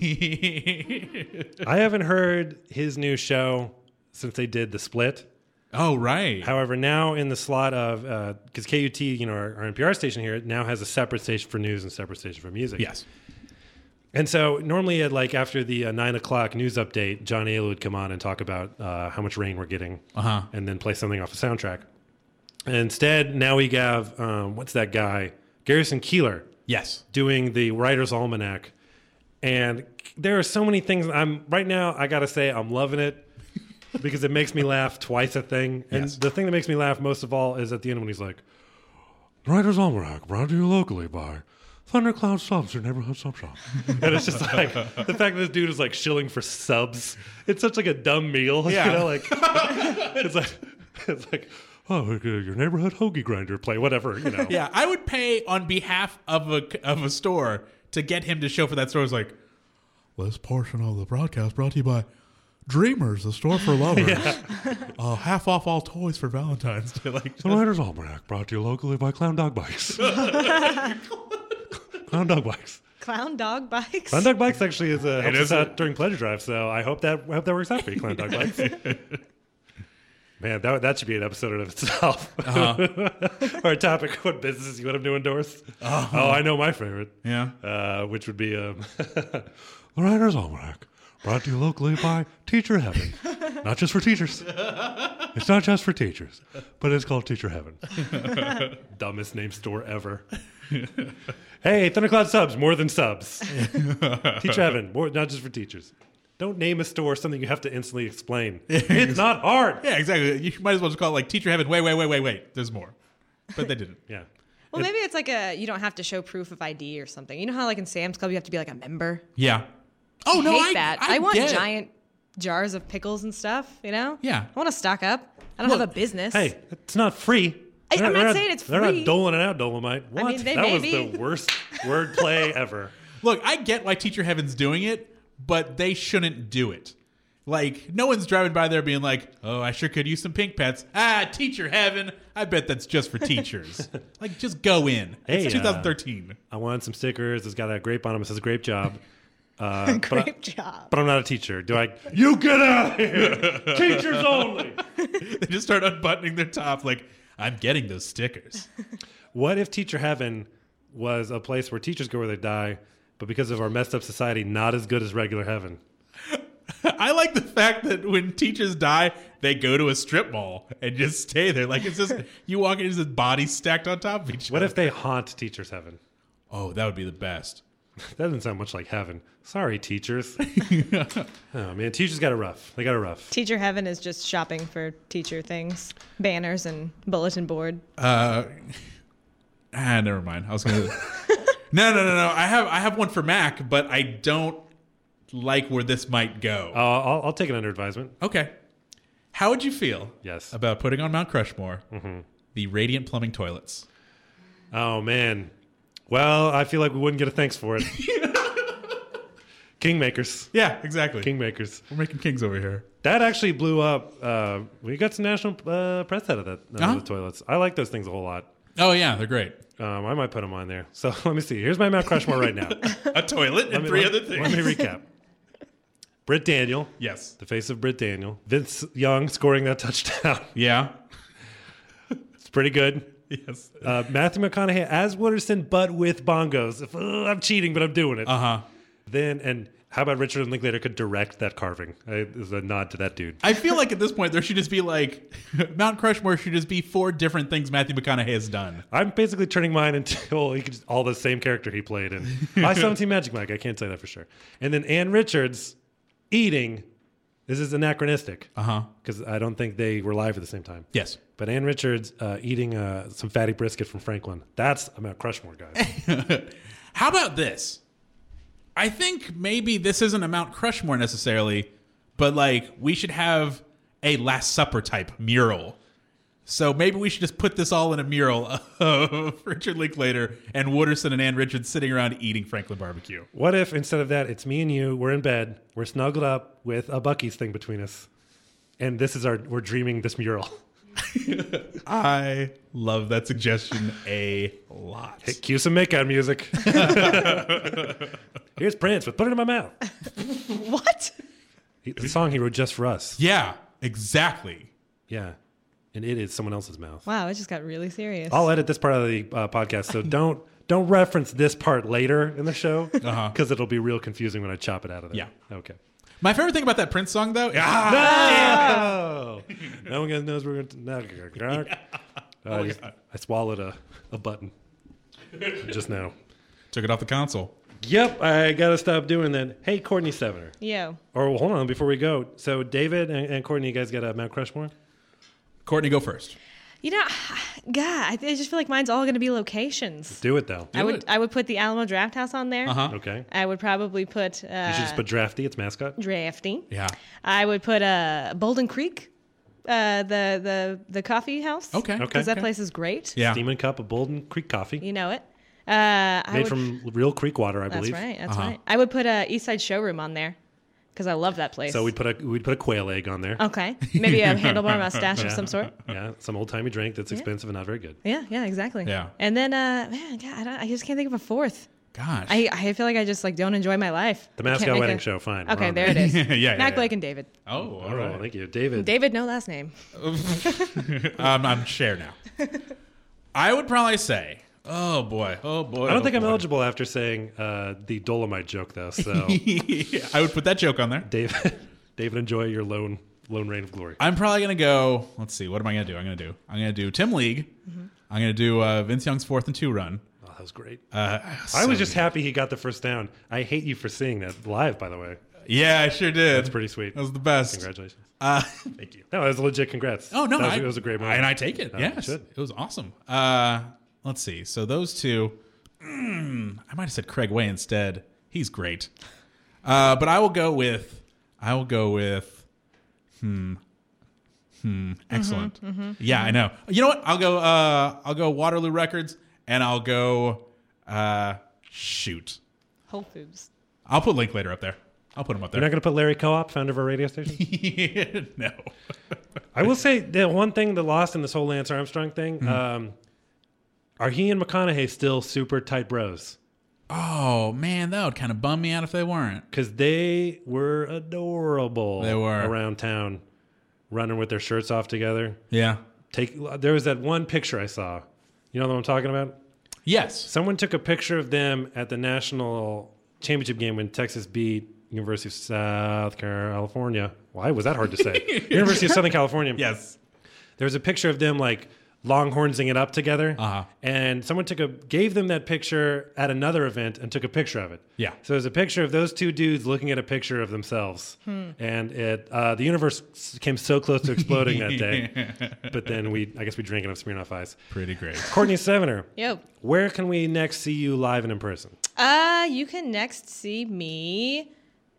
I haven't heard his new show since they did The Split. Oh, right. However, now in the slot of, because uh, K U T, you know, our, our N P R station here, now has a separate station for news and separate station for music. Yes. And so normally at like after the uh, nine o'clock news update, John Ailey would come on and talk about uh, how much rain we're getting Uh-huh. and then play something off the soundtrack. And instead, now we have, um, what's that guy? Garrison Keillor. Yes. Doing the Writer's Almanac. And there are so many things. I'm right now, I got to say, I'm loving it because it makes me laugh twice a thing. And Yes. the thing that makes me laugh most of all is at the end when he's like, Writer's Almanac brought to you locally by Thundercloud Subs, your neighborhood sub shop. And it's just like, the fact that this dude is like shilling for subs, it's such like a dumb meal. Yeah. You know, like, it's like, it's like, oh, your neighborhood hoagie grinder play, whatever, you know. Yeah, I would pay on behalf of a of a store to get him to show for that store. It's like, this portion of the broadcast brought to you by Dreamers, the store for lovers. Yeah. uh, half off all toys for Valentine's Day. Like, The Writer's Almanac brought to you locally by Clown Dog Bikes. Clown Dog Bikes. Clown dog bikes. Clown Dog Bikes actually is a helps is us out a- during Pleasure Drive, so I hope that I hope that works out for you, Clown Dog Bikes. Man, that that should be an episode in itself. Uh-huh. Or a topic: what businesses you want him to endorse? Uh-huh. Oh, I know my favorite. Yeah. uh, which would be um, The Writer's Almanac, brought to you locally by Teacher Heaven. Not just for teachers. It's not just for teachers, but it's called Teacher Heaven. Dumbest name store ever. Hey, Thundercloud Subs, more than subs. Teacher Heaven, more not just for teachers. Don't name a store something you have to instantly explain. It's not hard. Yeah, exactly. You might as well just call it like Teacher Heaven. Wait, wait, wait, wait, wait. There's more. But they didn't. Yeah. Well, maybe it's like a you don't have to show proof of I D or something. You know how like in Sam's Club you have to be like a member. Yeah. Oh, I no, hate I, that. I, I, want get it. giant jars of pickles and stuff. You know. Yeah. I want to stock up. I don't Look, have a business. Hey, it's not free. I- They're I'm not they're saying it's They're free. not doling it out, Dolomite. What? mean, they that may was be. the worst wordplay ever. Look, I get why Teacher Heaven's doing it, but they shouldn't do it. Like, no one's driving by there being like, oh, I sure could use some pink pets. Ah, Teacher Heaven. I bet that's just for teachers. Like, just go in. Hey, It's uh, twenty thirteen. I wanted some stickers. It's got a grape on them. It says grape job. Uh, but, I, Great job. but I'm not a teacher. Do I? You get out of here! Teachers only! They just start unbuttoning their top like, I'm getting those stickers. What if Teacher Heaven was a place where teachers go where they die, but because of our messed up society, not as good as regular heaven? I like the fact that when teachers die, they go to a strip mall and just stay there. Like, it's just, you walk in, it's just bodies stacked on top of each What other. if they haunt teachers' heaven? Oh, that would be the best. That doesn't sound much like heaven. Sorry, teachers. Oh, man, teachers got it rough. They got it rough. Teacher Heaven is just shopping for teacher things, banners and bulletin board. Uh, ah, never mind. I was gonna. no, no, no, no. I have, I have one for Mac, but I don't like where this might go. Uh, I'll, I'll take it under advisement. Okay. How would you feel? Yes. About putting on Mount Crushmore the Radiant Plumbing toilets? Oh, man. Well, I feel like we wouldn't get a thanks for it. Kingmakers. Yeah, exactly. Kingmakers. We're making kings over here. That actually blew up. Uh, we got some national uh, press out of that, out Uh-huh. of the toilets. I like those things a whole lot. Oh yeah, they're great. Um, I might put them on there. So let me see. Here's my Mount Crushmore right now. A toilet and Let me- three let- other things. Let me recap. Britt Daniel. Yes. The face of Britt Daniel. Vince Young scoring that touchdown. Yeah. It's pretty good. Yes. Uh, Matthew McConaughey as Wooderson, but with bongos. If, uh, I'm cheating, but I'm doing it. Uh huh. Then, and how about Richard Linklater could direct that carving? I, there's a nod to that dude. I feel like at this point there should just be like Mount Crushmore should just be four different things Matthew McConaughey has done. I'm basically turning mine into well, he could just, all the same character he played in I seventeen Magic Mike. I can't say that for sure. And then Ann Richards eating. This is anachronistic Uh huh. because I don't think they were live at the same time. Yes. But Ann Richards uh, eating uh, some fatty brisket from Franklin. That's a Mount Crushmore, guys. How about this? I think maybe this isn't a Mount Crushmore necessarily, but like we should have a Last Supper type mural. So maybe we should just put this all in a mural of Richard Linklater and Wooderson and Ann Richards sitting around eating Franklin barbecue. What if instead of that, it's me and you, we're in bed, we're snuggled up with a Buc-ee's thing between us, and this is our, we're dreaming this mural. I love that suggestion a lot. Hey, cue some makeout music. Here's Prince with Put It in My Mouth. What? He- The song he wrote just for us. Yeah, exactly. Yeah. And it is someone else's mouth. Wow, it just got really serious. I'll edit this part of the uh, podcast, so don't don't reference this part later in the show because Uh-huh. it'll be real confusing when I chop it out of there. Yeah. Okay. My favorite thing about that Prince song, though, ah, No! No one knows we're going to. Oh I, just, I swallowed a, a button just now. took it off the console. Yep, I got to stop doing that. Hey, Courtney Sevener. Yo. Or hold on before we go. So, David and, and Courtney, you guys got a Mount Crushmore? Courtney, go first. You know, God, I, I just feel like mine's all going to be locations. Do it, though. I would it. I would put the Alamo Draft House on there. Uh-huh. Okay. I would probably put uh, You should just put Drafty, its mascot. Drafty. Yeah. I would put uh, Bolden Creek, uh, the the the coffee house. Okay. Okay. Because that place is great. Yeah. Steaming cup of Bolden Creek coffee. You know it. Uh, I Made would, from real creek water, I That's believe. right. That's Uh-huh. right. I would put a East Side Showroom on there because I love that place. So we'd put a we'd put a quail egg on there. Okay. Maybe a handlebar mustache of some sort. Yeah, some old timey drink that's expensive and not very good. Yeah. Yeah. Exactly. Yeah. And then, uh, man, God, I, don't, I just can't think of a fourth. Gosh. I, I feel like I just like don't enjoy my life. The I can't Mascot make Wedding a- Show, fine. we're Okay, on there it is. yeah, yeah, Mac yeah. Blake and David. Oh, all Oh, right. thank you, David. David, no last name. um, I'm Cher now. I would probably say, oh boy, oh boy. I don't oh think I'm boy. eligible after saying uh, the Dolomite joke, though. So, I would put that joke on there. David, David, enjoy your lone lone reign of glory. I'm probably gonna go. Let's see. What am I gonna do? I'm gonna do. I'm gonna do Tim League. Mm-hmm. I'm gonna do uh, Vince Young's fourth and two run. Oh, that was great. Uh, I so was just good. happy he got the first down. I hate you for seeing that live, by the way. Yeah, I sure did. That's pretty sweet. That was the best. Congratulations. Uh, thank you. No, it was a legit congrats. Oh no, that was, I, it was a great moment. and I take it. Oh, yes, you should. it was awesome. Uh, let's see. So those two, mm, I might have said Craig Way instead. He's great. Uh, but I will go with. I will go with. Hmm. Hmm. Excellent. Yeah, I know. You know what? I'll go. Uh, I'll go Waterloo Records, and I'll go. Uh, shoot. Whole Foods. I'll put Linklater up there. I'll put him up You're not there. going to put Larry Co-op, founder of our radio station? No. I will say the one thing that lost in this whole Lance Armstrong thing, Mm-hmm. um, are he and McConaughey still super tight bros? Oh man, that would kind of bum me out if they weren't. Because they were adorable. They were. around town, running with their shirts off together. Yeah. Take. There was that one picture I saw. You know what I'm talking about? Yes. Someone took a picture of them at the national championship game when Texas beat University of South California. Why was that hard to say? University of Southern California. Yes. There was a picture of them like longhornsing it up together. Uh-huh. And someone took a gave them that picture at another event and took a picture of it. Yeah. So there's a picture of those two dudes looking at a picture of themselves. And it uh, the universe came so close to exploding that day. But then we I guess we drank enough Smirnoff Ice. Pretty great. Courtney Sevener, Yo. where can we next see you live and in person? Uh, you can next see me.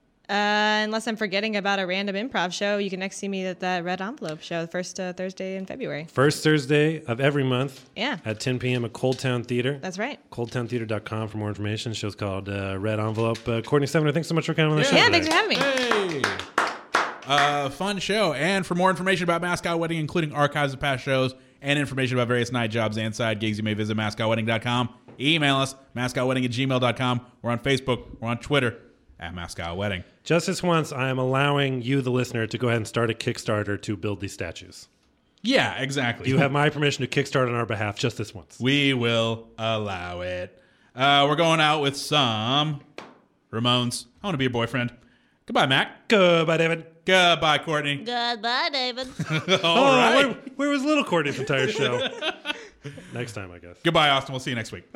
Uh, unless I'm forgetting about a random improv show, you can next see me at the Red Envelope show, the first uh, Thursday in February. First Thursday of every month Yeah, at ten p.m. at Cold Town Theater. that's right. cold town theater dot com for more information. The show's called uh, Red Envelope. Uh, Courtney Sevener, thanks so much for coming on the show. Yeah, today. thanks for having me. Hey. Uh, fun show. And for more information about Mascot Wedding, including archives of past shows and information about various night jobs and side gigs, you may visit mascot wedding dot com. Email us, mascot wedding at gmail dot com. We're on Facebook. We're on Twitter at Mascot Wedding. Just this once, I am allowing you, the listener, to go ahead and start a Kickstarter to build these statues. Yeah, exactly. You have my permission to Kickstart on our behalf just this once. We will allow it. Uh, we're going out with some Ramones. I want to be your boyfriend. Goodbye, Mac. Goodbye, David. Goodbye, Courtney. Goodbye, David. All oh, right. where, where was little Courtney's entire show? Next time, I guess. Goodbye, Austin. We'll see you next week.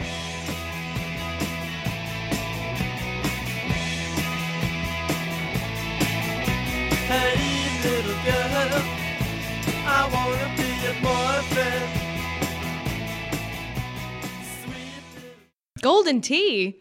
Hey, little girl, I wanna be your boyfriend. Sweet little Golden tea.